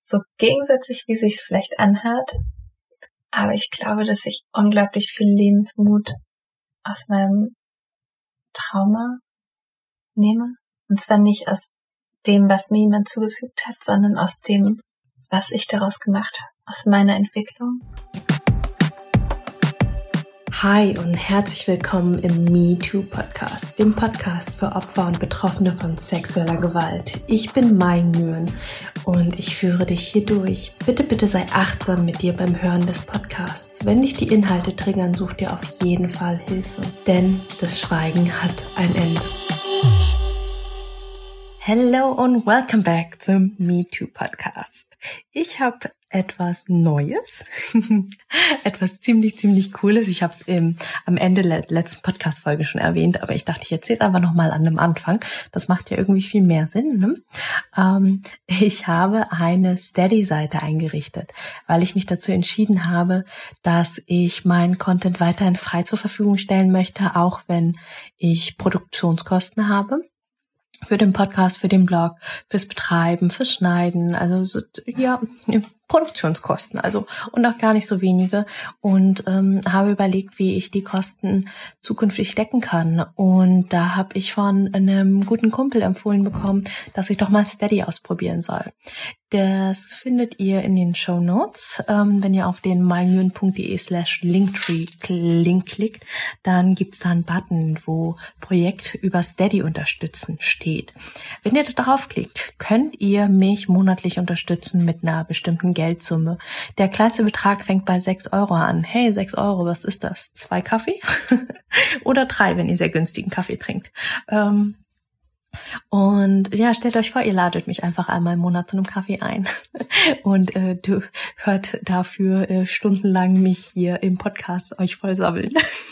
so gegensätzlich, wie sich's vielleicht anhört. Aber ich glaube, dass ich unglaublich viel Lebensmut aus meinem Trauma nehme. Und zwar nicht aus dem, was mir jemand zugefügt hat, sondern aus dem, was ich daraus gemacht habe, aus meiner Entwicklung. Hi und herzlich willkommen im MeToo-Podcast, dem Podcast für Opfer und Betroffene von sexueller Gewalt. Ich bin Mai Nguyen und ich führe dich hier durch. Bitte sei achtsam mit dir beim Hören des Podcasts. Wenn dich die Inhalte triggern, such dir auf jeden Fall Hilfe, denn das Schweigen hat ein Ende. Hello und welcome back zum MeToo-Podcast. Ich habe etwas Neues, etwas ziemlich Cooles. Ich habe es am Ende der letzten Podcast-Folge schon erwähnt, aber ich dachte, ich erzähle es einfach nochmal an dem Anfang. Das macht ja irgendwie viel mehr Sinn, ne? Ich habe eine Steady-Seite eingerichtet, weil ich mich dazu entschieden habe, dass ich meinen Content weiterhin frei zur Verfügung stellen möchte, auch wenn ich Produktionskosten habe. Für den Podcast, für den Blog, fürs Betreiben, fürs Schneiden, also so, ja, Produktionskosten, also und auch gar nicht so wenige, und habe überlegt, wie ich die Kosten zukünftig decken kann, und da habe ich von einem guten Kumpel empfohlen bekommen, dass ich doch mal Steady ausprobieren soll. Das findet ihr in den Shownotes. Wenn ihr auf den meinguyen.de/Linktree klickt, dann gibt's da einen Button, wo Projekt über Steady unterstützen steht. Wenn ihr da draufklickt, könnt ihr mich monatlich unterstützen mit einer bestimmten Geldsumme. Der kleinste Betrag fängt bei 6 Euro an. Hey, 6 Euro, was ist das? 2 Kaffee? Oder 3, wenn ihr sehr günstigen Kaffee trinkt. Und ja, stellt euch vor, ihr ladet mich einfach einmal im Monat zu einem Kaffee ein und du hört dafür stundenlang mich hier im Podcast euch voll sammeln.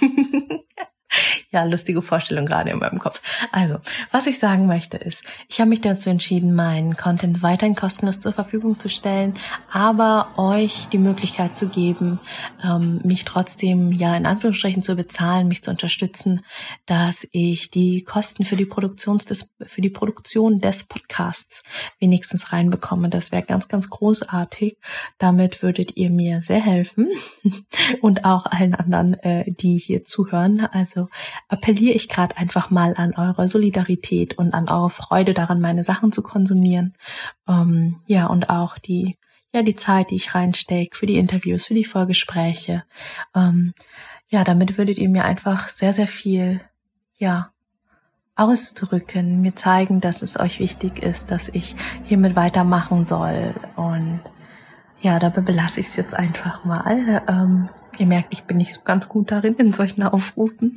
Ja, lustige Vorstellung gerade in meinem Kopf. Also, was ich sagen möchte ist, ich habe mich dazu entschieden, meinen Content weiterhin kostenlos zur Verfügung zu stellen, aber euch die Möglichkeit zu geben, mich trotzdem, ja, in Anführungsstrichen zu bezahlen, mich zu unterstützen, dass ich die Kosten für die Produktion des Podcasts wenigstens reinbekomme. Das wäre ganz großartig. Damit würdet ihr mir sehr helfen und auch allen anderen, die hier zuhören. Also appelliere ich gerade einfach mal an eure Solidarität und an eure Freude daran, meine Sachen zu konsumieren. Ja, und auch die Zeit, die ich reinstecke für die Interviews, für die Vorgespräche. Ja, damit würdet ihr mir einfach sehr viel, ja, ausdrücken, mir zeigen, dass es euch wichtig ist, dass ich hiermit weitermachen soll. Und ja, dabei belasse ich es jetzt einfach mal. Ihr merkt, ich bin nicht so ganz gut darin, in solchen Aufrufen.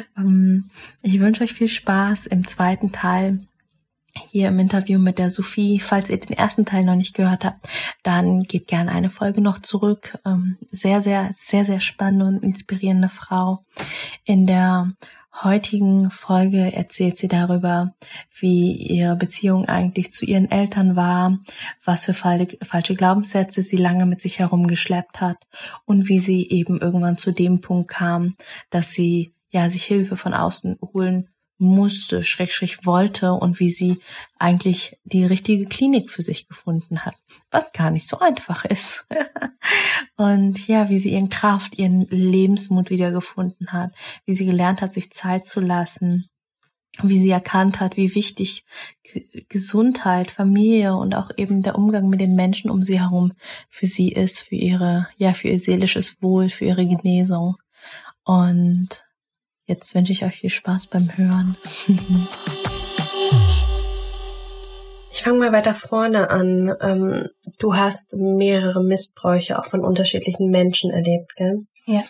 Ich wünsche euch viel Spaß im zweiten Teil hier im Interview mit der Sophie. Falls ihr den ersten Teil noch nicht gehört habt, dann geht gerne eine Folge noch zurück. Sehr spannende und inspirierende Frau. In der heutigen Folge erzählt sie darüber, wie ihre Beziehung eigentlich zu ihren Eltern war, was für falsche Glaubenssätze sie lange mit sich herumgeschleppt hat und wie sie eben irgendwann zu dem Punkt kam, dass sie sich Hilfe von außen holen musste, / wollte, und wie sie eigentlich die richtige Klinik für sich gefunden hat, was gar nicht so einfach ist. Und ja, wie sie ihren Lebensmut wiedergefunden hat, wie sie gelernt hat, sich Zeit zu lassen, wie sie erkannt hat, wie wichtig Gesundheit, Familie und auch eben der Umgang mit den Menschen um sie herum für sie ist, für ihr seelisches Wohl, für ihre Genesung. Und jetzt wünsche ich euch viel Spaß beim Hören. Ich fange mal weiter vorne an. Du hast mehrere Missbräuche auch von unterschiedlichen Menschen erlebt, gell? Ja.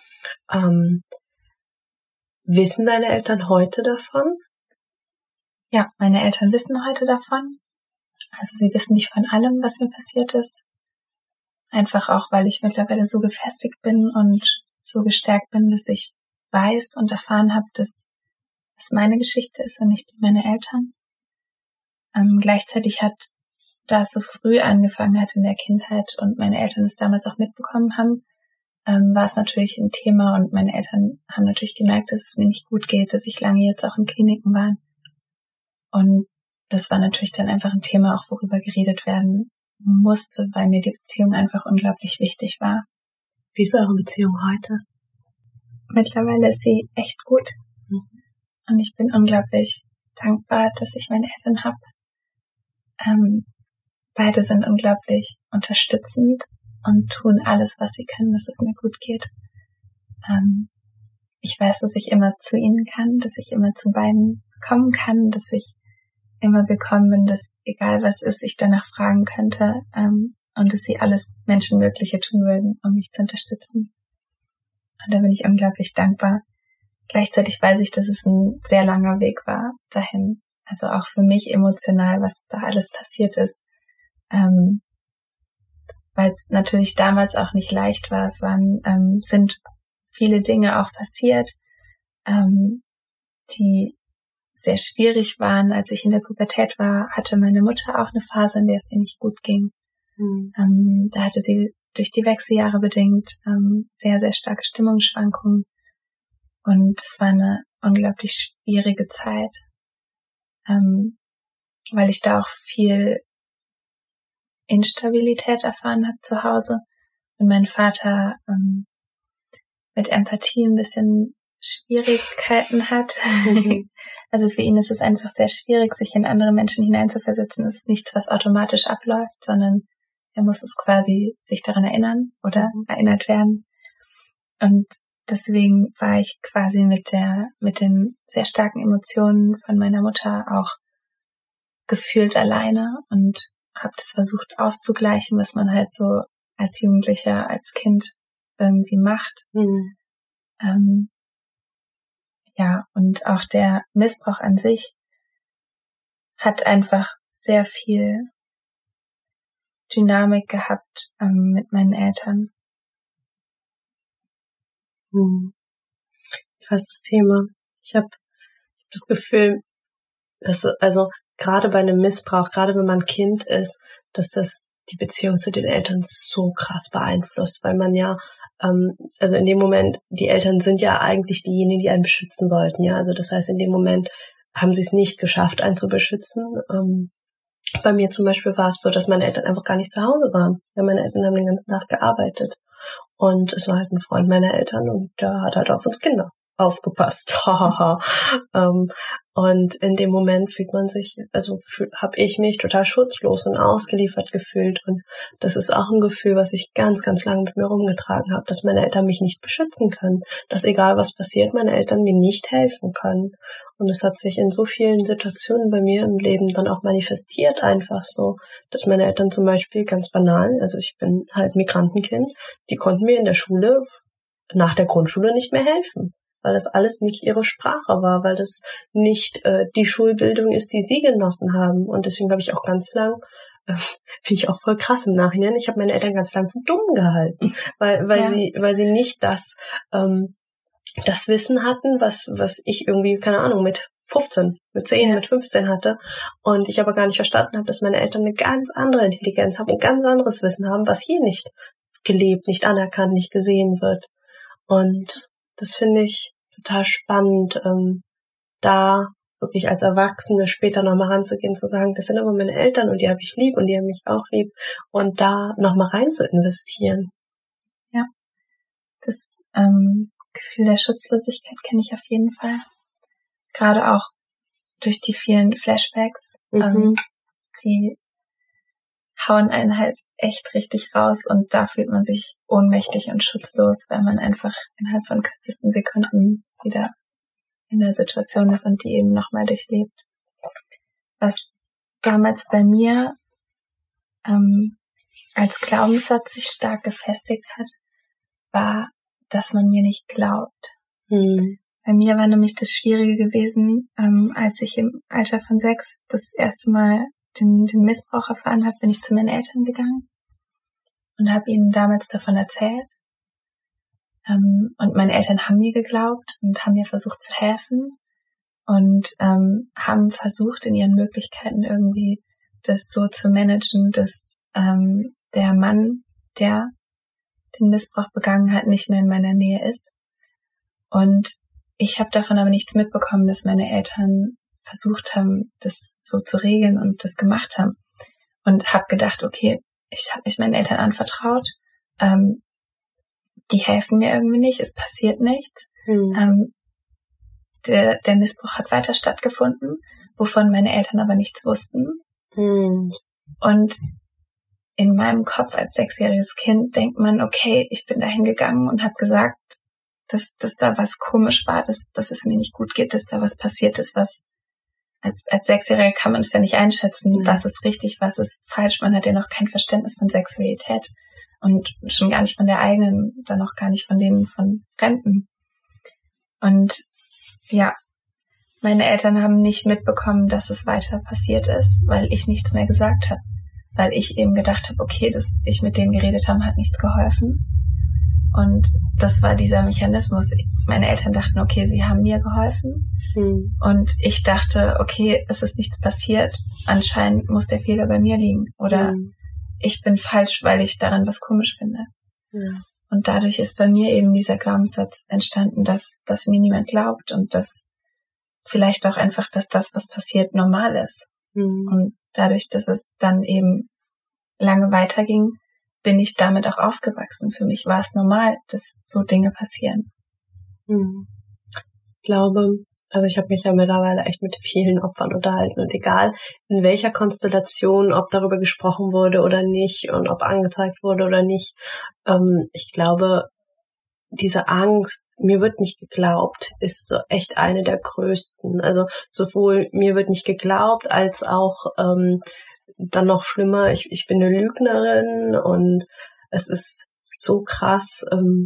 Wissen deine Eltern heute davon? Ja, meine Eltern wissen heute davon. Also sie wissen nicht von allem, was mir passiert ist. Einfach auch, weil ich mittlerweile so gefestigt bin und so gestärkt bin, dass ich weiß und erfahren habe, dass es meine Geschichte ist und nicht die meiner Eltern. Gleichzeitig da es so früh angefangen hat in der Kindheit und meine Eltern es damals auch mitbekommen haben, war es natürlich ein Thema, und meine Eltern haben natürlich gemerkt, dass es mir nicht gut geht, dass ich lange jetzt auch in Kliniken war. Und das war natürlich dann einfach ein Thema, auch worüber geredet werden musste, weil mir die Beziehung einfach unglaublich wichtig war. Wie ist eure Beziehung heute? Mittlerweile ist sie echt gut. Und ich bin unglaublich dankbar, dass ich meine Eltern habe. Beide sind unglaublich unterstützend und tun alles, was sie können, dass es mir gut geht. Ich weiß, dass ich immer zu ihnen kann, dass ich immer zu beiden kommen kann, dass ich immer willkommen bin, dass egal was ist, ich danach fragen könnte, und dass sie alles Menschenmögliche tun würden, um mich zu unterstützen. Und da bin ich unglaublich dankbar. Gleichzeitig weiß ich, dass es ein sehr langer Weg war dahin. Also auch für mich emotional, was da alles passiert ist. Weil es natürlich damals auch nicht leicht war. Es sind viele Dinge auch passiert, die sehr schwierig waren. Als ich in der Pubertät war, hatte meine Mutter auch eine Phase, in der es ihr nicht gut ging. Da hatte sie durch die Wechseljahre bedingt sehr, sehr starke Stimmungsschwankungen. Und es war eine unglaublich schwierige Zeit, weil ich da auch viel Instabilität erfahren habe zu Hause und mein Vater mit Empathie ein bisschen Schwierigkeiten hat. Also für ihn ist es einfach sehr schwierig, sich in andere Menschen hineinzuversetzen. Es ist nichts, was automatisch abläuft, sondern er muss es quasi sich daran erinnern oder erinnert werden. Und deswegen war ich quasi mit den sehr starken Emotionen von meiner Mutter auch gefühlt alleine und habe das versucht auszugleichen, was man halt so als Jugendlicher, als Kind irgendwie macht. Ja, und auch der Missbrauch an sich hat einfach sehr viel Dynamik gehabt mit meinen Eltern. Krasses Thema. Ich habe das Gefühl, dass also gerade bei einem Missbrauch, gerade wenn man Kind ist, dass das die Beziehung zu den Eltern so krass beeinflusst, weil man ja, also in dem Moment, die Eltern sind ja eigentlich diejenigen, die einen beschützen sollten, ja, also das heißt, in dem Moment haben sie es nicht geschafft, einen zu beschützen. Bei mir zum Beispiel war es so, dass meine Eltern einfach gar nicht zu Hause waren. Ja, meine Eltern haben den ganzen Tag gearbeitet. Und es war halt ein Freund meiner Eltern und der hat halt auf uns Kinder aufgepasst. Und in dem Moment fühlt man sich, habe ich mich total schutzlos und ausgeliefert gefühlt. Und das ist auch ein Gefühl, was ich ganz, ganz lange mit mir rumgetragen habe, dass meine Eltern mich nicht beschützen können. Dass egal was passiert, meine Eltern mir nicht helfen können. Und es hat sich in so vielen Situationen bei mir im Leben dann auch manifestiert, einfach so, dass meine Eltern zum Beispiel ganz banal, also ich bin halt Migrantenkind, die konnten mir in der Schule nach der Grundschule nicht mehr helfen, weil das alles nicht ihre Sprache war, weil das nicht die Schulbildung ist, die sie genossen haben. Und deswegen habe ich auch ganz lang, finde ich auch voll krass im Nachhinein, ich habe meine Eltern ganz lang für dumm gehalten, weil sie nicht das Wissen hatten, was ich irgendwie, keine Ahnung, mit 15, mit 10, mit 15 hatte. Und ich aber gar nicht verstanden habe, dass meine Eltern eine ganz andere Intelligenz haben und ganz anderes Wissen haben, was hier nicht gelebt, nicht anerkannt, nicht gesehen wird. Und das finde ich total spannend, da wirklich als Erwachsene später nochmal ranzugehen, zu sagen, das sind aber meine Eltern und die habe ich lieb und die haben mich auch lieb und da nochmal rein zu investieren. Ja, das Gefühl der Schutzlosigkeit kenne ich auf jeden Fall. Gerade auch durch die vielen Flashbacks, die hauen einen halt echt richtig raus und da fühlt man sich ohnmächtig und schutzlos, weil man einfach innerhalb von kürzesten Sekunden wieder in der Situation ist und die eben nochmal durchlebt. Was damals bei mir als Glaubenssatz sich stark gefestigt hat, war, dass man mir nicht glaubt. Bei mir war nämlich das Schwierige gewesen, als ich im Alter von 6 das erste Mal den Missbrauch erfahren habe, bin ich zu meinen Eltern gegangen und habe ihnen damals davon erzählt. Und meine Eltern haben mir geglaubt und haben mir versucht zu helfen und haben versucht, in ihren Möglichkeiten irgendwie das so zu managen, dass der Mann, der den Missbrauch begangen hat, nicht mehr in meiner Nähe ist. Und ich habe davon aber nichts mitbekommen, dass meine Eltern versucht haben, das so zu regeln und das gemacht haben. Und habe gedacht, okay, ich habe mich meinen Eltern anvertraut. Die helfen mir irgendwie nicht, es passiert nichts. Der Missbrauch hat weiter stattgefunden, wovon meine Eltern aber nichts wussten. Und in meinem Kopf als 6-jähriges Kind denkt man, okay, ich bin da hingegangen und habe gesagt, dass da was komisch war, dass es mir nicht gut geht, dass da was passiert ist, was als 6-Jähriger kann man es ja nicht einschätzen, was ist richtig, was ist falsch. Man hat ja noch kein Verständnis von Sexualität und schon gar nicht von der eigenen, dann noch gar nicht von denen von Fremden. Und ja, meine Eltern haben nicht mitbekommen, dass es weiter passiert ist, weil ich nichts mehr gesagt habe. Weil ich eben gedacht habe, okay, dass ich mit denen geredet habe, hat nichts geholfen. Und das war dieser Mechanismus. Meine Eltern dachten, okay, sie haben mir geholfen. Und ich dachte, okay, es ist nichts passiert. Anscheinend muss der Fehler bei mir liegen. Oder ich bin falsch, weil ich daran was komisch finde. Ja. Und dadurch ist bei mir eben dieser Glaubenssatz entstanden, dass mir niemand glaubt und dass vielleicht auch einfach, dass das, was passiert, normal ist. Und dadurch, dass es dann eben lange weiterging, bin ich damit auch aufgewachsen. Für mich war es normal, dass so Dinge passieren. Ich glaube, also ich habe mich ja mittlerweile echt mit vielen Opfern unterhalten und egal in welcher Konstellation, ob darüber gesprochen wurde oder nicht und ob angezeigt wurde oder nicht, ich glaube, diese Angst, mir wird nicht geglaubt, ist so echt eine der größten. Also sowohl mir wird nicht geglaubt, als auch dann noch schlimmer, ich bin eine Lügnerin und es ist so krass,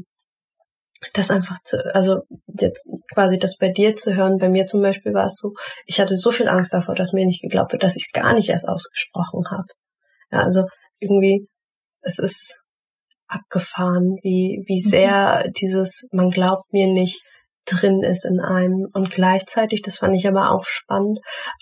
das einfach also jetzt quasi das bei dir zu hören. Bei mir zum Beispiel war es so, ich hatte so viel Angst davor, dass mir nicht geglaubt wird, dass ich es gar nicht erst ausgesprochen habe. Ja, also irgendwie, es ist abgefahren, wie sehr dieses man glaubt mir nicht drin ist in einem. Und gleichzeitig, das fand ich aber auch spannend,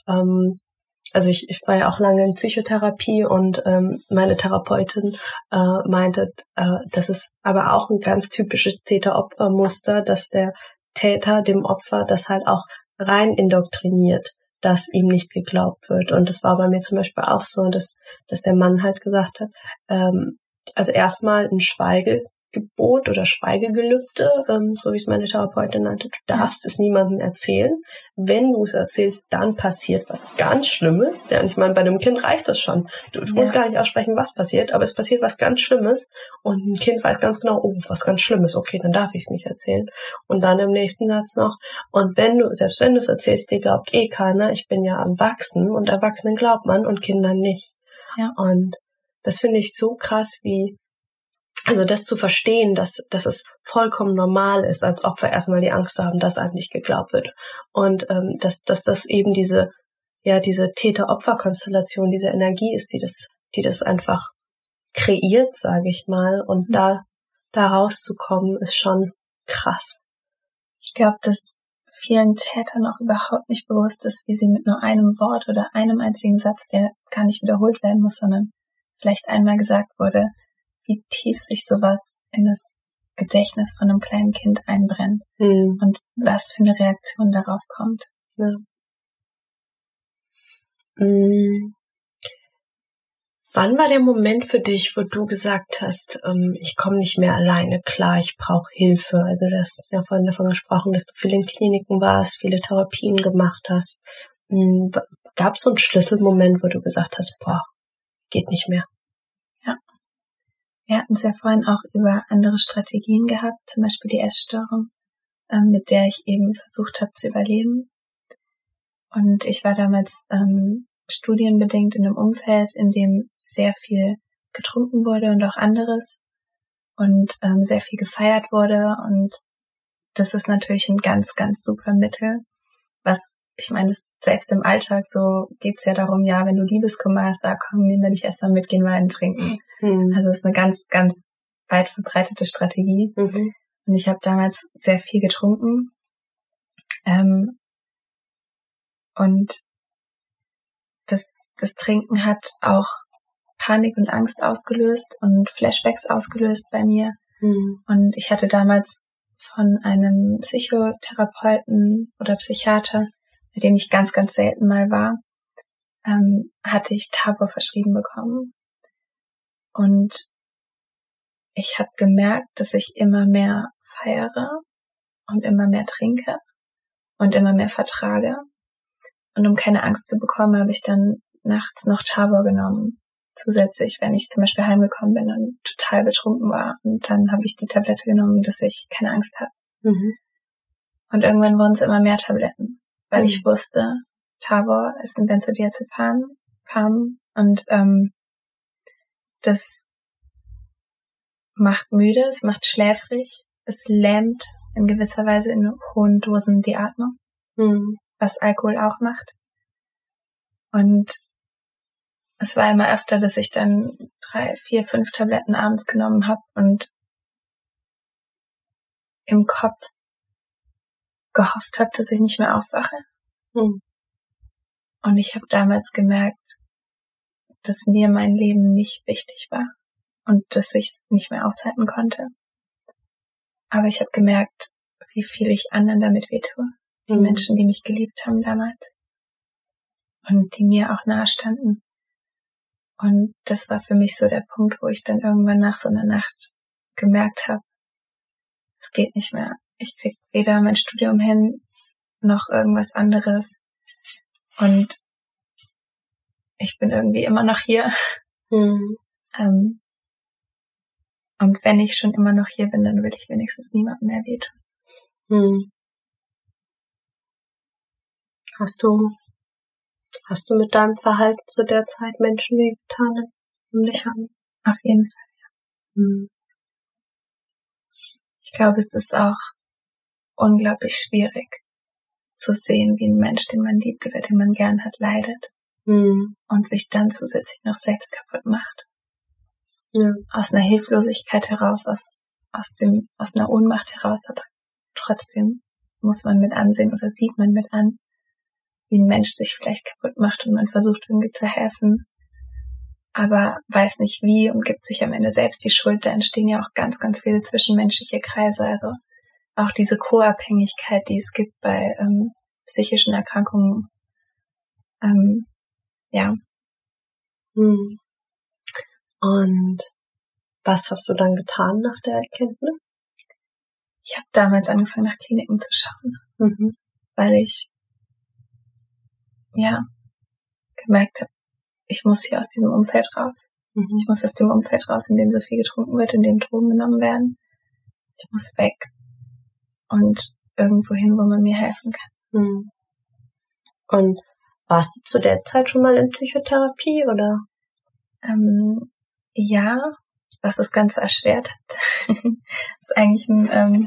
also ich war ja auch lange in Psychotherapie und meine Therapeutin meinte, das ist aber auch ein ganz typisches Täter-Opfer-Muster, dass der Täter dem Opfer das halt auch rein indoktriniert, dass ihm nicht geglaubt wird. Und das war bei mir zum Beispiel auch so, dass der Mann halt gesagt hat, also erstmal ein Schweigegebot oder Schweigegelübde, so wie es meine Therapeutin nannte. Du darfst es niemandem erzählen. Wenn du es erzählst, dann passiert was ganz Schlimmes. Ja, und ich meine, bei einem Kind reicht das schon. Du musst gar nicht aussprechen, was passiert, aber es passiert was ganz Schlimmes und ein Kind weiß ganz genau, oh, was ganz Schlimmes, okay, dann darf ich es nicht erzählen. Und dann im nächsten Satz noch, und selbst wenn du es erzählst, dir glaubt eh keiner, ich bin ja erwachsen und Erwachsenen glaubt man und Kindern nicht. Ja. Und das finde ich so krass, also das zu verstehen, dass es vollkommen normal ist, als Opfer erstmal die Angst zu haben, dass einem nicht geglaubt wird. Und dass das eben diese Täter-Opfer-Konstellation, diese Energie ist, die das einfach kreiert, sage ich mal. Und da rauszukommen, ist schon krass. Ich glaube, dass vielen Tätern auch überhaupt nicht bewusst ist, wie sie mit nur einem Wort oder einem einzigen Satz, der gar nicht wiederholt werden muss, sondern vielleicht einmal gesagt wurde, wie tief sich sowas in das Gedächtnis von einem kleinen Kind einbrennt und was für eine Reaktion darauf kommt. Ja. Wann war der Moment für dich, wo du gesagt hast, ich komme nicht mehr alleine klar, ich brauche Hilfe? Also du hast ja vorhin davon gesprochen, dass du viel in Kliniken warst, viele Therapien gemacht hast. Gab es so einen Schlüsselmoment, wo du gesagt hast, geht nicht mehr? Ja. Wir hatten es ja vorhin auch über andere Strategien gehabt, zum Beispiel die Essstörung, mit der ich eben versucht habe zu überleben. Und ich war damals studienbedingt in einem Umfeld, in dem sehr viel getrunken wurde und auch anderes und sehr viel gefeiert wurde. Und das ist natürlich ein ganz, ganz super Mittel. Was, ich meine, selbst im Alltag so geht's ja darum, ja, wenn du Liebeskummer hast, komm, nehmen wir dich erstmal mit, gehen Wein trinken. Also es ist eine ganz, ganz weit verbreitete Strategie. Und ich habe damals sehr viel getrunken. Und das Trinken hat auch Panik und Angst ausgelöst und Flashbacks ausgelöst bei mir. Und ich hatte damals von einem Psychotherapeuten oder Psychiater, bei dem ich ganz, ganz selten mal war, hatte ich Tavor verschrieben bekommen. Und ich habe gemerkt, dass ich immer mehr feiere und immer mehr trinke und immer mehr vertrage. Und um keine Angst zu bekommen, habe ich dann nachts noch Tabor genommen. Zusätzlich, wenn ich zum Beispiel heimgekommen bin und total betrunken war. Und dann habe ich die Tablette genommen, dass ich keine Angst habe. Mhm. Und irgendwann wurden es immer mehr Tabletten, weil ich wusste, Tabor ist ein Benzodiazepam und das macht müde, es macht schläfrig, es lähmt in gewisser Weise in hohen Dosen die Atmung, was Alkohol auch macht. Und es war immer öfter, dass ich dann 3, 4, 5 Tabletten abends genommen habe und im Kopf gehofft habe, dass ich nicht mehr aufwache. Und ich habe damals gemerkt, dass mir mein Leben nicht wichtig war und dass ich es nicht mehr aushalten konnte. Aber ich habe gemerkt, wie viel ich anderen damit wehtue. Die Menschen, die mich geliebt haben damals und die mir auch nahe standen. Und das war für mich so der Punkt, wo ich dann irgendwann nach so einer Nacht gemerkt habe, es geht nicht mehr. Ich krieg weder mein Studium hin, noch irgendwas anderes. Und ich bin irgendwie immer noch hier. Und wenn ich schon immer noch hier bin, dann will ich wenigstens niemandem mehr wehtun. Hast du mit deinem Verhalten zu der Zeit Menschen wehgetan und dich haben? Auf jeden Fall, ja. Ich glaube, es ist auch unglaublich schwierig zu sehen, wie ein Mensch, den man liebt oder den man gern hat, leidet und sich dann zusätzlich noch selbst kaputt macht. Ja. Aus einer Hilflosigkeit heraus, aus einer Ohnmacht heraus, aber trotzdem muss man mit ansehen oder sieht man mit an, wie ein Mensch sich vielleicht kaputt macht und man versucht irgendwie zu helfen, aber weiß nicht wie und gibt sich am Ende selbst die Schuld. Da entstehen ja auch ganz, ganz viele zwischenmenschliche Kreise, also auch diese Co-Abhängigkeit, die es gibt bei psychischen Erkrankungen. Ja. Und was hast du dann getan nach der Erkenntnis? Ich habe damals angefangen, nach Kliniken zu schauen, weil ich gemerkt habe, ich muss hier aus diesem Umfeld raus. Ich muss aus dem Umfeld raus, in dem so viel getrunken wird, in dem Drogen genommen werden. Ich muss weg und irgendwo hin, wo man mir helfen kann. Und warst du zu der Zeit schon mal in Psychotherapie, oder? Ja, was das Ganze erschwert hat. Das ist eigentlich ein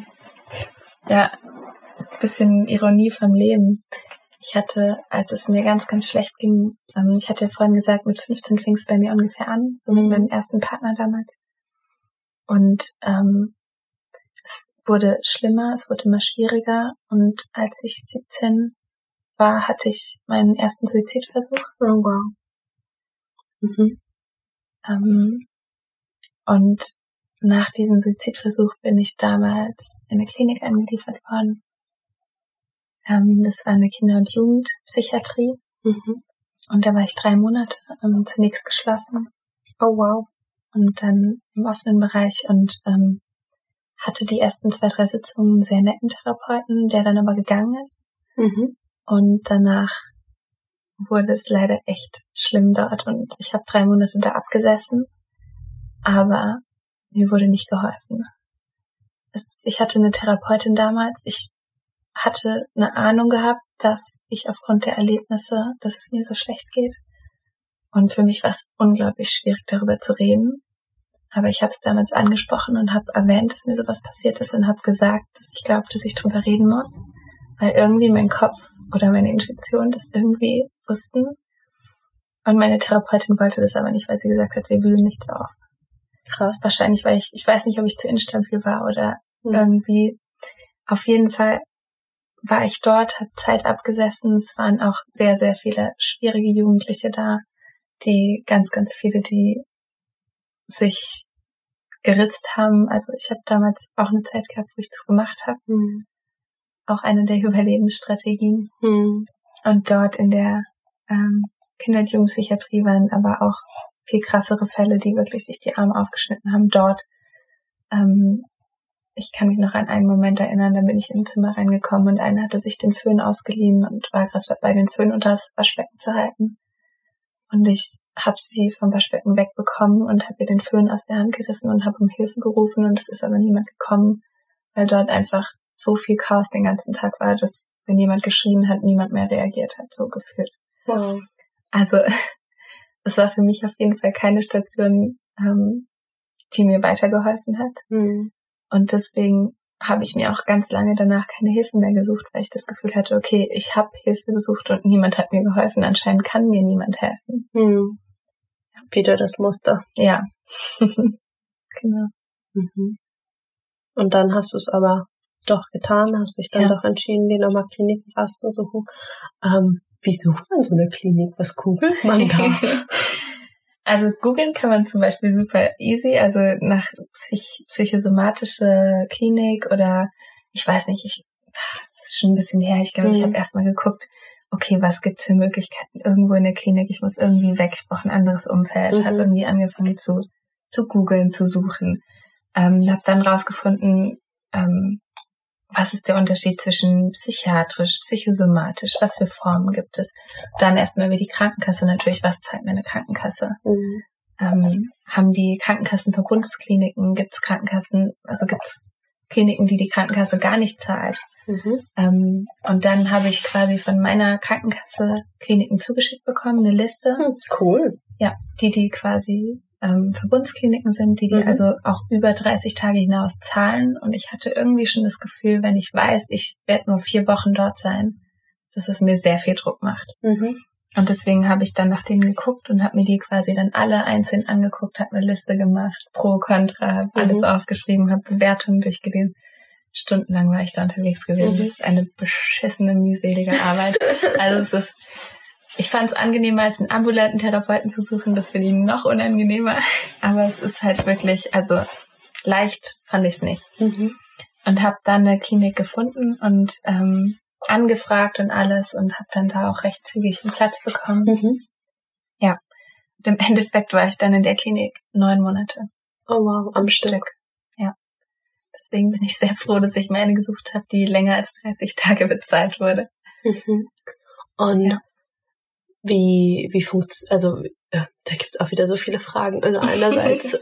bisschen Ironie vom Leben. Ich hatte, als es mir ganz, ganz schlecht ging, ich hatte ja vorhin gesagt, mit 15 fing es bei mir ungefähr an, so mit meinem ersten Partner damals. Und es wurde schlimmer, es wurde immer schwieriger. Und als ich 17 war, hatte ich meinen ersten Suizidversuch. Oh, wow. Und nach diesem Suizidversuch bin ich damals in eine Klinik eingeliefert worden. Das war eine Kinder- und Jugendpsychiatrie. Und da war ich 3 Monate zunächst geschlossen. Oh, wow. Und dann im offenen Bereich und hatte die ersten 2, 3 Sitzungen einen sehr netten Therapeuten, der dann aber gegangen ist. Und danach wurde es leider echt schlimm dort und ich habe 3 Monate da abgesessen, aber mir wurde nicht geholfen. Ich hatte eine Therapeutin damals, ich hatte eine Ahnung gehabt, dass ich aufgrund der Erlebnisse, dass es mir so schlecht geht. Und für mich war es unglaublich schwierig, darüber zu reden. Aber ich habe es damals angesprochen und habe erwähnt, dass mir sowas passiert ist und habe gesagt, dass ich glaube, dass ich drüber reden muss, weil irgendwie mein Kopf oder meine Intuition das irgendwie wussten. Und meine Therapeutin wollte das aber nicht, weil sie gesagt hat, wir wühlen nichts auf. Krass. Wahrscheinlich, weil ich weiß nicht, ob ich zu instabil war oder irgendwie. Auf jeden Fall war ich dort, habe Zeit abgesessen. Es waren auch sehr, sehr viele schwierige Jugendliche da, die ganz, ganz viele, die sich geritzt haben. Also ich habe damals auch eine Zeit gehabt, wo ich das gemacht habe. Auch eine der Überlebensstrategien. Und dort in der Kinder- und Jugendpsychiatrie waren aber auch viel krassere Fälle, die wirklich sich die Arme aufgeschnitten haben dort. Ich kann mich noch an einen Moment erinnern, da bin ich in ein Zimmer reingekommen und einer hatte sich den Föhn ausgeliehen und war gerade dabei, den Föhn unter das Waschbecken zu halten. Und ich habe sie vom Waschbecken wegbekommen und habe ihr den Föhn aus der Hand gerissen und habe um Hilfe gerufen und es ist aber niemand gekommen, weil dort einfach so viel Chaos den ganzen Tag war, dass wenn jemand geschrien hat, niemand mehr reagiert hat, so gefühlt. Wow. Also es war für mich auf jeden Fall keine Station, die mir weitergeholfen hat. Mhm. Und deswegen habe ich mir auch ganz lange danach keine Hilfe mehr gesucht, weil ich das Gefühl hatte, okay, ich habe Hilfe gesucht und niemand hat mir geholfen. Anscheinend kann mir niemand helfen. Mhm. Wieder das Muster. Ja, genau. Mhm. Und dann hast du es aber doch getan, hast dich dann doch entschieden, dir nochmal Kliniken rauszusuchen. Wie sucht man so eine Klinik? Was googelt man da? Also googeln kann man zum Beispiel super easy, also nach psychosomatische Klinik oder ich weiß nicht, das ist schon ein bisschen her, ich glaube, ich habe erstmal geguckt, okay, was gibt's für Möglichkeiten irgendwo in der Klinik, ich muss irgendwie weg, ich brauche ein anderes Umfeld, habe irgendwie angefangen zu googeln, zu suchen, habe dann rausgefunden, was ist der Unterschied zwischen psychiatrisch, psychosomatisch, was für Formen gibt es? Dann erstmal über die Krankenkasse natürlich, was zahlt mir eine Krankenkasse? Haben die Krankenkassen Verbundeskliniken, gibt es Krankenkassen, also gibt es Kliniken, die Krankenkasse gar nicht zahlt? Und dann habe ich quasi von meiner Krankenkasse Kliniken zugeschickt bekommen, eine Liste. Cool. Ja, die quasi Verbundskliniken sind, die also auch über 30 Tage hinaus zahlen. Und ich hatte irgendwie schon das Gefühl, wenn ich weiß, ich werde nur 4 Wochen dort sein, dass es mir sehr viel Druck macht. Und deswegen habe ich dann nach denen geguckt und habe mir die quasi dann alle einzeln angeguckt, habe eine Liste gemacht, Pro, Contra, habe alles aufgeschrieben, habe Bewertungen durchgelesen. Stundenlang war ich da unterwegs gewesen. Das ist eine beschissene, mühselige Arbeit. Also ich fand es angenehmer, als einen ambulanten Therapeuten zu suchen. Das finde ich noch unangenehmer. Aber es ist halt wirklich, also leicht fand ich es nicht. Und habe dann eine Klinik gefunden und angefragt und alles und habe dann da auch recht zügig einen Platz bekommen. Ja, und im Endeffekt war ich dann in der Klinik 9 Monate. Oh wow, am Stück. Ja, deswegen bin ich sehr froh, dass ich mir eine gesucht habe, die länger als 30 Tage bezahlt wurde. Und wie funktioniert, also da gibt's auch wieder so viele Fragen. Also einerseits,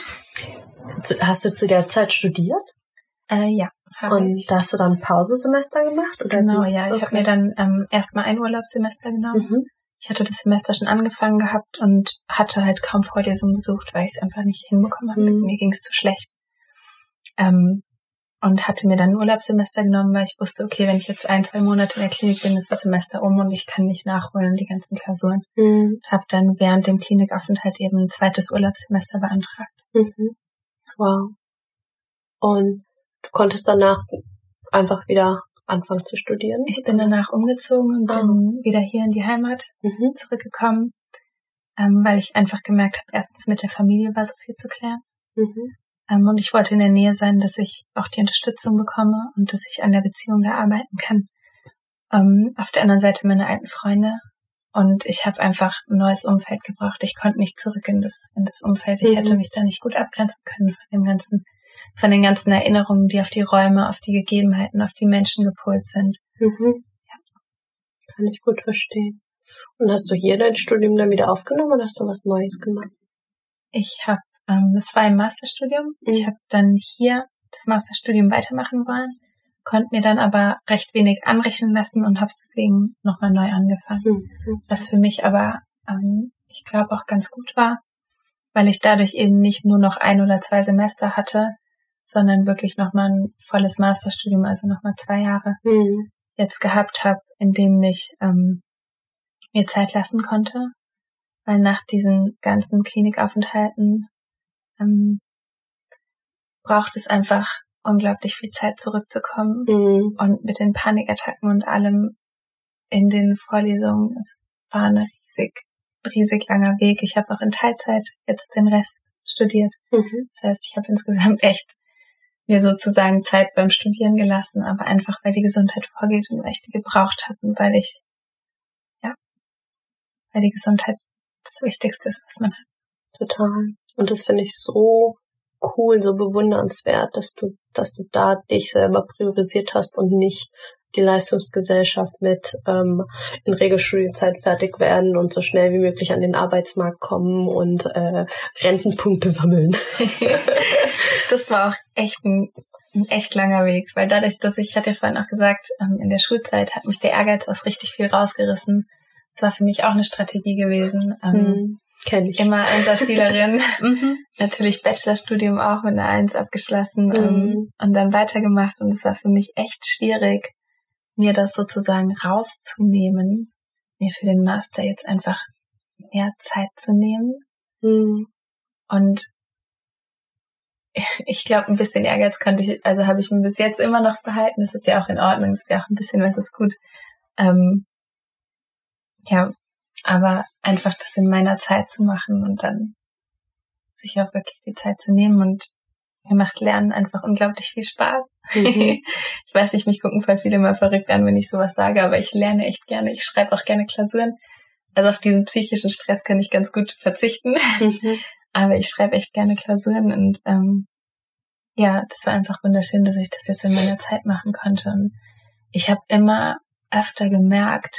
hast du zu der Zeit studiert? Ja. Und da hast du dann ein Pausesemester gemacht? Oder genau, ja. Ich habe mir dann erstmal ein Urlaubssemester genommen. Ich hatte das Semester schon angefangen gehabt und hatte halt kaum Vorlesungen besucht, weil ich es einfach nicht hinbekommen habe. Also mir ging es zu schlecht. Und hatte mir dann ein Urlaubssemester genommen, weil ich wusste, okay, wenn ich jetzt 1-2 Monate in der Klinik bin, ist das Semester um und ich kann nicht nachholen, die ganzen Klausuren. Habe dann während dem Klinikaufenthalt eben ein 2. Urlaubssemester beantragt. Wow. Und du konntest danach einfach wieder anfangen zu studieren? Ich bin danach umgezogen und bin wieder hier in die Heimat zurückgekommen, weil ich einfach gemerkt habe, erstens mit der Familie war so viel zu klären. Und ich wollte in der Nähe sein, dass ich auch die Unterstützung bekomme und dass ich an der Beziehung da arbeiten kann. Auf der anderen Seite meine alten Freunde. Und ich habe einfach ein neues Umfeld gebraucht. Ich konnte nicht zurück in das Umfeld. Ich hätte mich da nicht gut abgrenzen können von den ganzen Erinnerungen, die auf die Räume, auf die Gegebenheiten, auf die Menschen gepolt sind. Ja. Kann ich gut verstehen. Und hast du hier dein Studium dann wieder aufgenommen oder hast du was Neues gemacht? Ich habe, das war im Masterstudium. Ich habe dann hier das Masterstudium weitermachen wollen, konnte mir dann aber recht wenig anrechnen lassen und habe es deswegen nochmal neu angefangen. Was für mich aber, ich glaube, auch ganz gut war, weil ich dadurch eben nicht nur noch 1 oder 2 Semester hatte, sondern wirklich nochmal ein volles Masterstudium, also nochmal 2 Jahre jetzt gehabt habe, in denen ich mir Zeit lassen konnte, weil nach diesen ganzen Klinikaufenthalten braucht es einfach unglaublich viel Zeit zurückzukommen und mit den Panikattacken und allem in den Vorlesungen, es war ein riesig langer Weg. Ich habe auch in Teilzeit jetzt den Rest studiert. Das heißt, ich habe insgesamt echt mir sozusagen Zeit beim Studieren gelassen, aber einfach, weil die Gesundheit vorgeht und weil ich die gebraucht habe und weil die Gesundheit das Wichtigste ist, was man hat. Total. Und das finde ich so cool, so bewundernswert, dass du da dich selber priorisiert hast und nicht die Leistungsgesellschaft mit in Regelstudienzeit fertig werden und so schnell wie möglich an den Arbeitsmarkt kommen und Rentenpunkte sammeln. Das war auch echt ein echt langer Weg, weil dadurch, dass ich hatte ja vorhin auch gesagt, in der Schulzeit hat mich der Ehrgeiz aus richtig viel rausgerissen. Das war für mich auch eine Strategie gewesen. Kenn ich. Immer Einserschülerin. Natürlich Bachelorstudium auch mit einer 1 abgeschlossen und dann weitergemacht. Und es war für mich echt schwierig, mir das sozusagen rauszunehmen, mir für den Master jetzt einfach mehr Zeit zu nehmen. Und ich glaube, ein bisschen Ehrgeiz habe ich mir bis jetzt immer noch behalten. Das ist ja auch in Ordnung, das ist ja auch ein bisschen, was ist gut. Ja, aber einfach das in meiner Zeit zu machen und dann sich auch wirklich die Zeit zu nehmen, und mir macht Lernen einfach unglaublich viel Spaß. Ich weiß nicht, mich gucken voll viele mal verrückt an, wenn ich sowas sage, aber ich lerne echt gerne. Ich schreibe auch gerne Klausuren. Also auf diesen psychischen Stress kann ich ganz gut verzichten. Aber ich schreibe echt gerne Klausuren und ja, das war einfach wunderschön, dass ich das jetzt in meiner Zeit machen konnte. Und ich habe immer öfter gemerkt,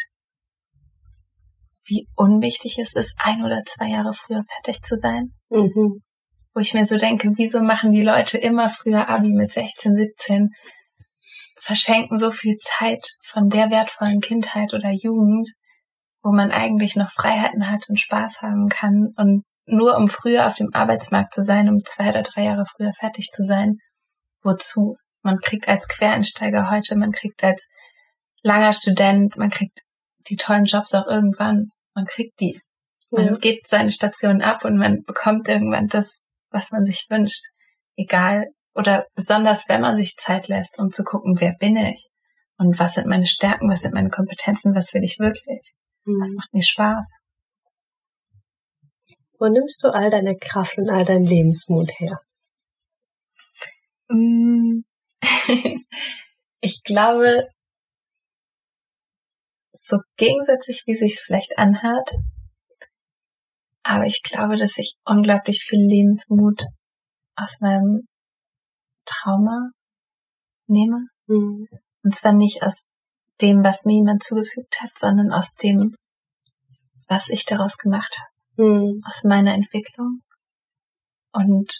wie unwichtig es ist, 1 oder 2 Jahre früher fertig zu sein. Wo ich mir so denke, wieso machen die Leute immer früher Abi mit 16, 17, verschenken so viel Zeit von der wertvollen Kindheit oder Jugend, wo man eigentlich noch Freiheiten hat und Spaß haben kann, und nur um früher auf dem Arbeitsmarkt zu sein, um 2 oder 3 Jahre früher fertig zu sein. Wozu? Man kriegt als Quereinsteiger heute, man kriegt als langer Student, man kriegt die tollen Jobs auch irgendwann. Man kriegt die. Man geht seine Stationen ab und man bekommt irgendwann das, was man sich wünscht. Egal, oder besonders, wenn man sich Zeit lässt, um zu gucken, wer bin ich? Und was sind meine Stärken, was sind meine Kompetenzen, was will ich wirklich? Was macht mir Spaß? Wo nimmst du all deine Kraft und all deinen Lebensmut her? Ich glaube, so gegensätzlich, wie sich's vielleicht anhört, aber ich glaube, dass ich unglaublich viel Lebensmut aus meinem Trauma nehme. Und zwar nicht aus dem, was mir jemand zugefügt hat, sondern aus dem, was ich daraus gemacht habe. Aus meiner Entwicklung. Und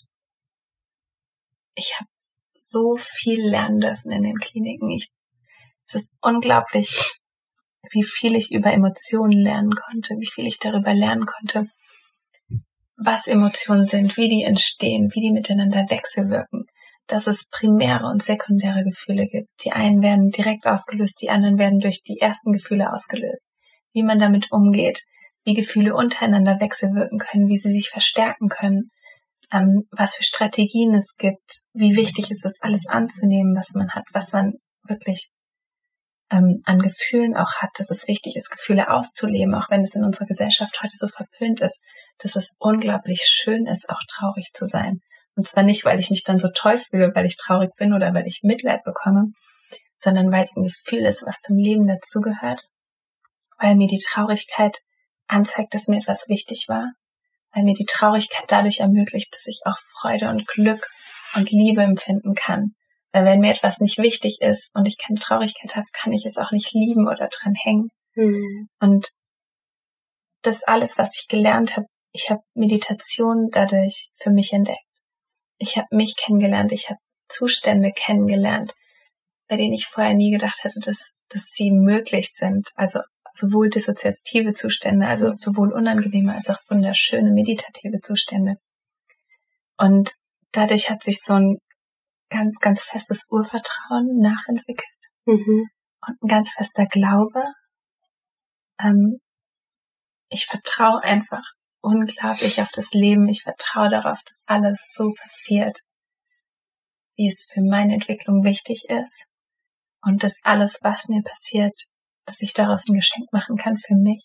ich habe so viel lernen dürfen in den Kliniken. Es ist unglaublich, wie viel ich über Emotionen lernen konnte, wie viel ich darüber lernen konnte, was Emotionen sind, wie die entstehen, wie die miteinander wechselwirken, dass es primäre und sekundäre Gefühle gibt. Die einen werden direkt ausgelöst, die anderen werden durch die ersten Gefühle ausgelöst. Wie man damit umgeht, wie Gefühle untereinander wechselwirken können, wie sie sich verstärken können, was für Strategien es gibt, wie wichtig es ist, alles anzunehmen, was man hat, was man wirklich an Gefühlen auch hat, dass es wichtig ist, Gefühle auszuleben, auch wenn es in unserer Gesellschaft heute so verpönt ist, dass es unglaublich schön ist, auch traurig zu sein. Und zwar nicht, weil ich mich dann so toll fühle, weil ich traurig bin oder weil ich Mitleid bekomme, sondern weil es ein Gefühl ist, was zum Leben dazugehört, weil mir die Traurigkeit anzeigt, dass mir etwas wichtig war, weil mir die Traurigkeit dadurch ermöglicht, dass ich auch Freude und Glück und Liebe empfinden kann. Weil wenn mir etwas nicht wichtig ist und ich keine Traurigkeit habe, kann ich es auch nicht lieben oder dran hängen. Und das alles, was ich gelernt habe, ich habe Meditation dadurch für mich entdeckt. Ich habe mich kennengelernt, ich habe Zustände kennengelernt, bei denen ich vorher nie gedacht hätte, dass sie möglich sind. Also sowohl dissoziative Zustände, also sowohl unangenehme als auch wunderschöne meditative Zustände. Und dadurch hat sich so ein ganz, ganz festes Urvertrauen nachentwickelt und ein ganz fester Glaube. Ich vertraue einfach unglaublich auf das Leben. Ich vertraue darauf, dass alles so passiert, wie es für meine Entwicklung wichtig ist, und dass alles, was mir passiert, dass ich daraus ein Geschenk machen kann für mich.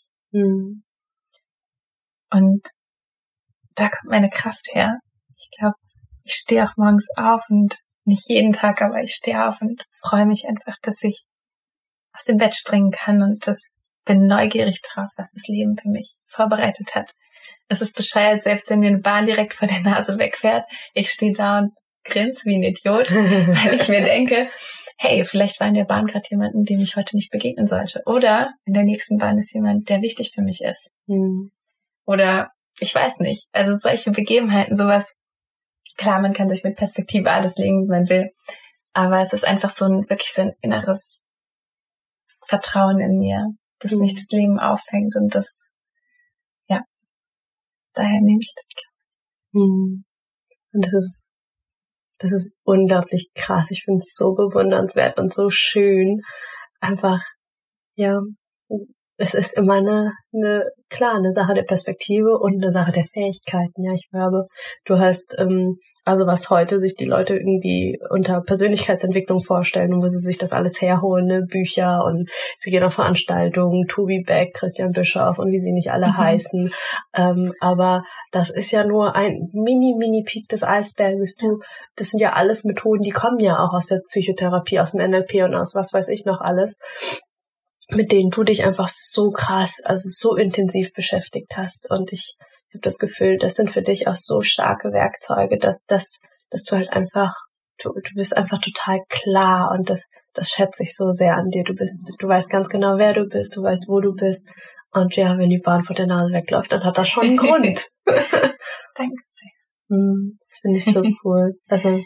Und da kommt meine Kraft her. Ich glaube, ich stehe auch morgens auf, und nicht jeden Tag, aber ich stehe auf und freue mich einfach, dass ich aus dem Bett springen kann, und bin neugierig drauf, was das Leben für mich vorbereitet hat. es ist bescheuert, selbst wenn mir eine Bahn direkt vor der Nase wegfährt, ich stehe da und grinse wie ein Idiot, weil ich mir denke, hey, vielleicht war in der Bahn gerade jemanden, dem ich heute nicht begegnen sollte. Oder in der nächsten Bahn ist jemand, der wichtig für mich ist. Oder ich weiß nicht. Also solche Begebenheiten, sowas, klar, man kann sich mit Perspektive alles legen, wie man will. Aber es ist einfach wirklich so ein inneres Vertrauen in mir, das mich das Leben auffängt. Und das, ja, daher nehme ich das, glaube ich. Und das ist unglaublich krass. Ich finde es so bewundernswert und so schön. Einfach, ja, es ist immer eine Sache der Perspektive und eine Sache der Fähigkeiten. Ja, ich glaube, du hast, also was heute sich die Leute irgendwie unter Persönlichkeitsentwicklung vorstellen und wo sie sich das alles herholen, ne? Bücher und sie gehen auf Veranstaltungen, Tobi Beck, Christian Bischoff und wie sie nicht alle heißen. Aber das ist ja nur ein Mini-Peak des Eisberges. Das sind ja alles Methoden, die kommen ja auch aus der Psychotherapie, aus dem NLP und aus was weiß ich noch alles, mit denen du dich einfach so krass, also so intensiv beschäftigt hast. Und ich habe das Gefühl, das sind für dich auch so starke Werkzeuge, dass du halt einfach, du bist einfach total klar und das schätze ich so sehr an dir. Du weißt ganz genau, wer du bist, du weißt, wo du bist. Und ja, wenn die Bahn vor der Nase wegläuft, dann hat das schon einen Grund. Danke sehr. Das finde ich so cool. Also,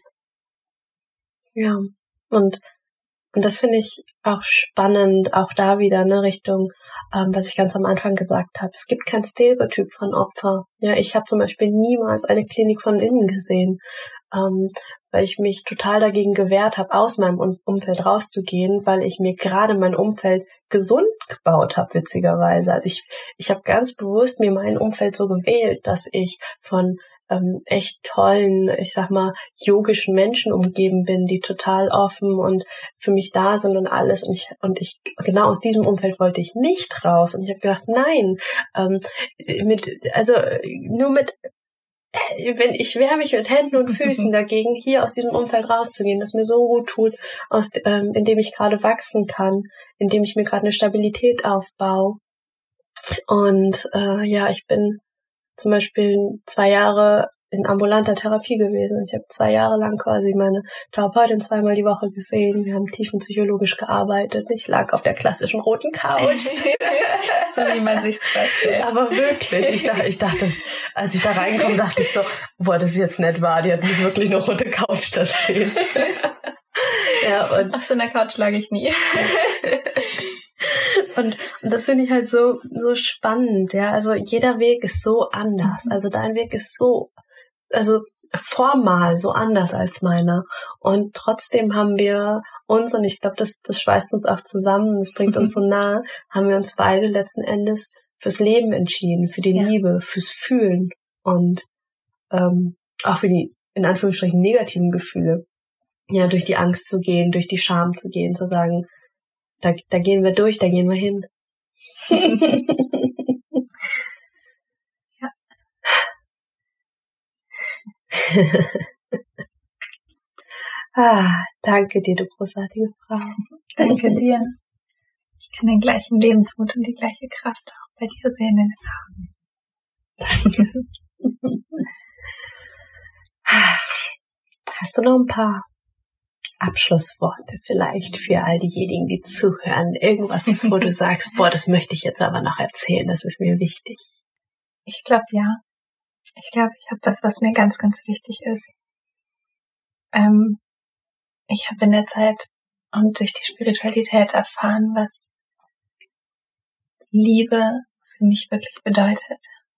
ja. Und das finde ich auch spannend, auch da wieder eine Richtung, was ich ganz am Anfang gesagt habe. Es gibt kein Stereotyp von Opfer. Ja, ich habe zum Beispiel niemals eine Klinik von innen gesehen, weil ich mich total dagegen gewehrt habe, aus meinem Umfeld rauszugehen, weil ich mir gerade mein Umfeld gesund gebaut habe, witzigerweise. Also ich habe ganz bewusst mir mein Umfeld so gewählt, dass ich von echt tollen, ich sag mal, yogischen Menschen umgeben bin, die total offen und für mich da sind und alles. Und ich genau aus diesem Umfeld wollte ich nicht raus. Und ich habe gedacht, nein, ich wehre mich mit Händen und Füßen dagegen, hier aus diesem Umfeld rauszugehen, das mir so gut tut, in dem ich gerade wachsen kann, in dem ich mir gerade eine Stabilität aufbaue. Und ich bin zum Beispiel 2 Jahre in ambulanter Therapie gewesen. Ich habe 2 Jahre lang quasi meine Therapeutin 2-mal die Woche gesehen. Wir haben tiefenpsychologisch gearbeitet. Ich lag auf der klassischen roten Couch. So wie man sich's vorstellt. Aber wirklich, ich dachte, als ich da reinkomme, dachte ich so, boah, das ist jetzt nicht wahr. Die hat nicht wirklich eine rote Couch da stehen. Ja, und auf so einer Couch lag ich nie. Und das finde ich halt so spannend, ja. Also jeder Weg ist so anders. Also dein Weg ist formal so anders als meiner. Und trotzdem haben wir uns, und ich glaube, das schweißt uns auch zusammen, das bringt uns so nah, haben wir uns beide letzten Endes fürs Leben entschieden, für die Liebe, fürs Fühlen und auch für die, in Anführungsstrichen, negativen Gefühle. Ja, durch die Angst zu gehen, durch die Scham zu gehen, zu sagen, da gehen wir durch, da gehen wir hin. Ja. Danke dir, du großartige Frau. Danke dir. Ich kann den gleichen Lebensmut und die gleiche Kraft auch bei dir sehen in den Augen. Hast du noch ein paar Abschlussworte vielleicht für all diejenigen, die zuhören? Irgendwas, wo du sagst, boah, das möchte ich jetzt aber noch erzählen, das ist mir wichtig. Ich glaube, ja. Ich habe was mir ganz, ganz wichtig ist. Ich habe in der Zeit und durch die Spiritualität erfahren, was Liebe für mich wirklich bedeutet.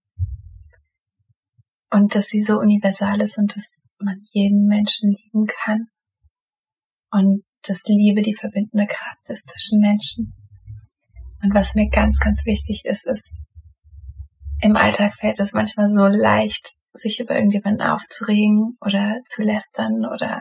Und dass sie so universal ist und dass man jeden Menschen lieben kann. Und dass Liebe die verbindende Kraft ist zwischen Menschen. Und was mir ganz, ganz wichtig ist, im Alltag fällt es manchmal so leicht, sich über irgendjemanden aufzuregen oder zu lästern oder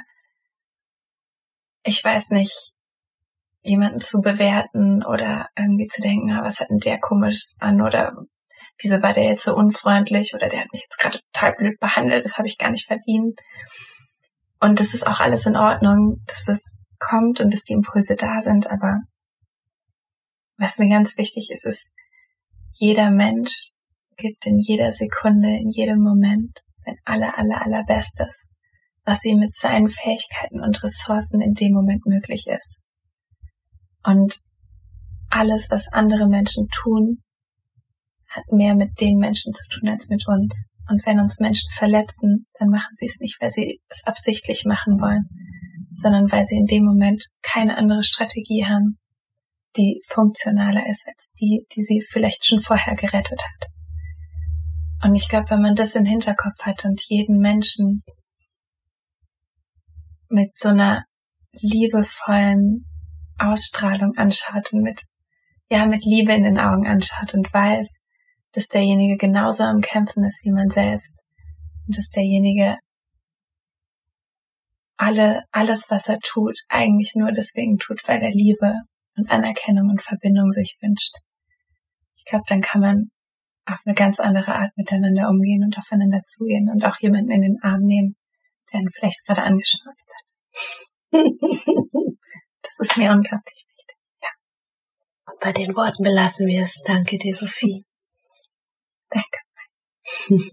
ich weiß nicht, jemanden zu bewerten oder irgendwie zu denken, was hat denn der Komisches an oder wieso war der jetzt so unfreundlich oder der hat mich jetzt gerade total blöd behandelt, das habe ich gar nicht verdient. Und das ist auch alles in Ordnung, dass das kommt und dass die Impulse da sind, aber was mir ganz wichtig ist, jeder Mensch gibt in jeder Sekunde, in jedem Moment sein allerbestes, was ihm mit seinen Fähigkeiten und Ressourcen in dem Moment möglich ist. Und alles, was andere Menschen tun, hat mehr mit den Menschen zu tun als mit uns. Und wenn uns Menschen verletzen, dann machen sie es nicht, weil sie es absichtlich machen wollen, sondern weil sie in dem Moment keine andere Strategie haben, die funktionaler ist als die sie vielleicht schon vorher gerettet hat. Und ich glaube, wenn man das im Hinterkopf hat und jeden Menschen mit so einer liebevollen Ausstrahlung anschaut und mit Liebe in den Augen anschaut und weiß, dass derjenige genauso am Kämpfen ist wie man selbst und dass derjenige alles, was er tut, eigentlich nur deswegen tut, weil er Liebe und Anerkennung und Verbindung sich wünscht. Ich glaube, dann kann man auf eine ganz andere Art miteinander umgehen und aufeinander zugehen und auch jemanden in den Arm nehmen, der ihn vielleicht gerade angeschnauzt hat. Das ist mir unglaublich wichtig. Ja. Und bei den Worten belassen wir es. Danke dir, Sophie. Danke.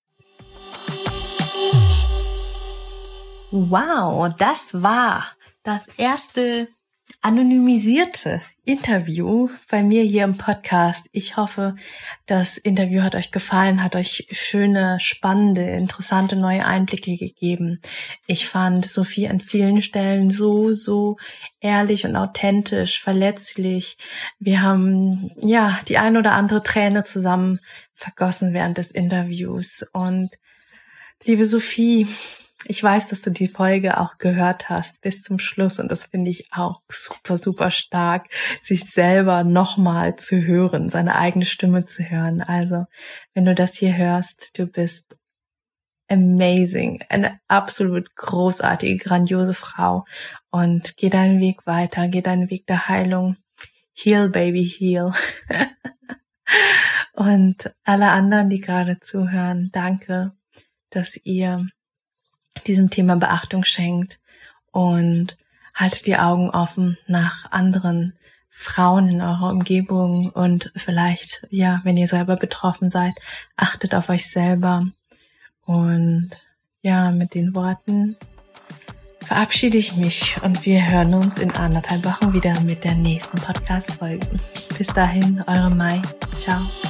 Wow, das war das erste anonymisierte Interview bei mir hier im Podcast. Ich hoffe, das Interview hat euch gefallen, hat euch schöne, spannende, interessante neue Einblicke gegeben. Ich fand Sophie an vielen Stellen so ehrlich und authentisch, verletzlich. Wir haben die ein oder andere Träne zusammen vergossen während des Interviews. Und liebe Sophie, ich weiß, dass du die Folge auch gehört hast bis zum Schluss und das finde ich auch super stark, sich selber nochmal zu hören, seine eigene Stimme zu hören. Also, wenn du das hier hörst, du bist amazing, eine absolut großartige, grandiose Frau und geh deinen Weg weiter, geh deinen Weg der Heilung. Heal, baby, heal. Und alle anderen, die gerade zuhören, danke, dass ihr diesem Thema Beachtung schenkt und haltet die Augen offen nach anderen Frauen in eurer Umgebung und vielleicht, wenn ihr selber betroffen seid, achtet auf euch selber. Und mit den Worten verabschiede ich mich und wir hören uns in 1,5 Wochen wieder mit der nächsten Podcast-Folge. Bis dahin, eure Mai. Ciao.